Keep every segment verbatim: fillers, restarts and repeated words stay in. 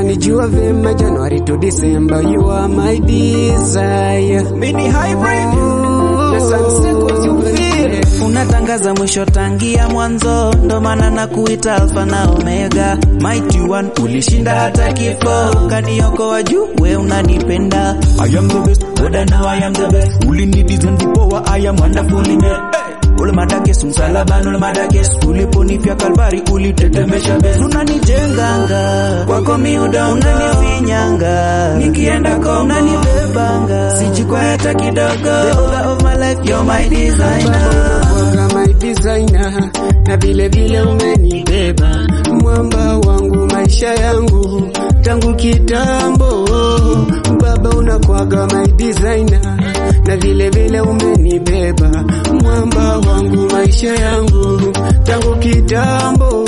unanijua vema January to December, you are my desire. Mini hybrid na sunset you feel. Unatangaza mwisho tangia mwanzo, ndo maana nakuita alpha na omega. Mighty one, ulishinda hata kifo, kaniokoa juu we unanipenda. I am the best, God I know I am the best. Ulinidesign before I am wonderfully made. Hey! Ule madakes msalabani, ule madakes uliponifia Kalvari, ulitetemesha best. Unanijenganga kwako miuda, unanifinyanga nikienda kwa unanibebanga, sijikwa hata kidogo. The owner of my life, you're my designer. You're my designer, na vile vile umenibeba, mwamba wangu maisha yangu tangu kitambo. Baba unakuaga my designer, na vile vile umenibeba, mwamba wangu maisha yangu tangu kitambo.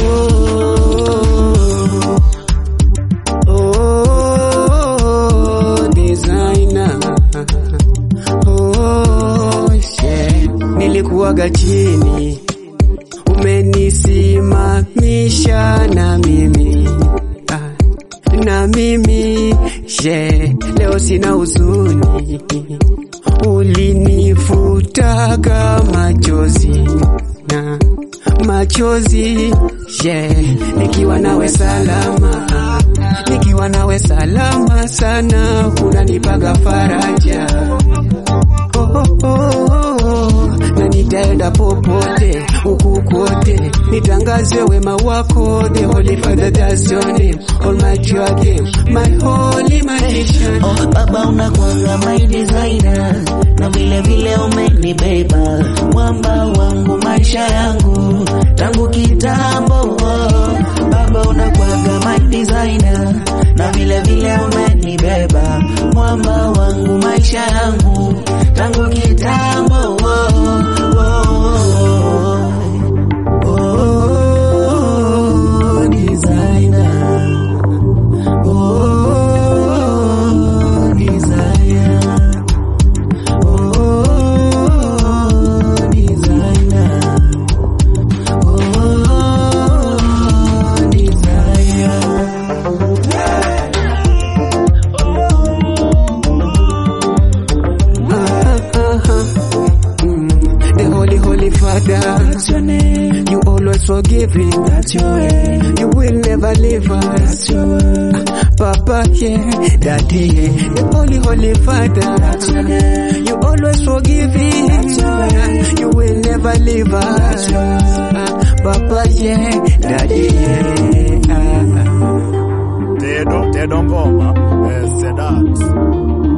Oh, designer. Oh, shit. Nilikuwaga chini, umenisimamisha na mimi na mimi je, leo sina huzuni, ulinifutaga machozi na machozi je, nikiwa nawe salama, nikiwa nawe salama sana, unanipaga faraja. Oh, oh, oh, oh. Na nitaenda popote huku kote, nitangaze wema wako. The Holy Father, that's your name. Almighty your name, my holy magician. Oh, Baba unakuanga my designer, na vile vile umenibeba, mwamba wangu maisha yangu tangu kitambo. Oh, Baba unakuanga my designer, na vile vile umenibeba, mwamba wangu maisha yangu tangu kitambo. Oh, oh, oh, oh, designer. Oh, desire. Oh, designer. Oh, desire. The Holy, Holy Father, that's your name. You always forgiving, that's your way. You will never leave us, that's your word. Papa, yeah, Daddy, yeah. The Holy, Holy Father, that's your name. You always forgiving, that's your way. You will never leave us, that's your word. Papa, yeah, Daddy, yeah. They don't, they don't go, man. It's that.